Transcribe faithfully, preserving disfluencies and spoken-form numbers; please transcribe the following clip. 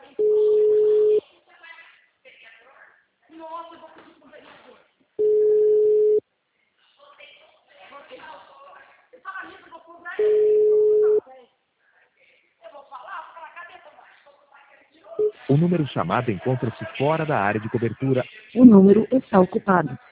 O número chamado encontra-se fora da área de cobertura. O número está ocupado.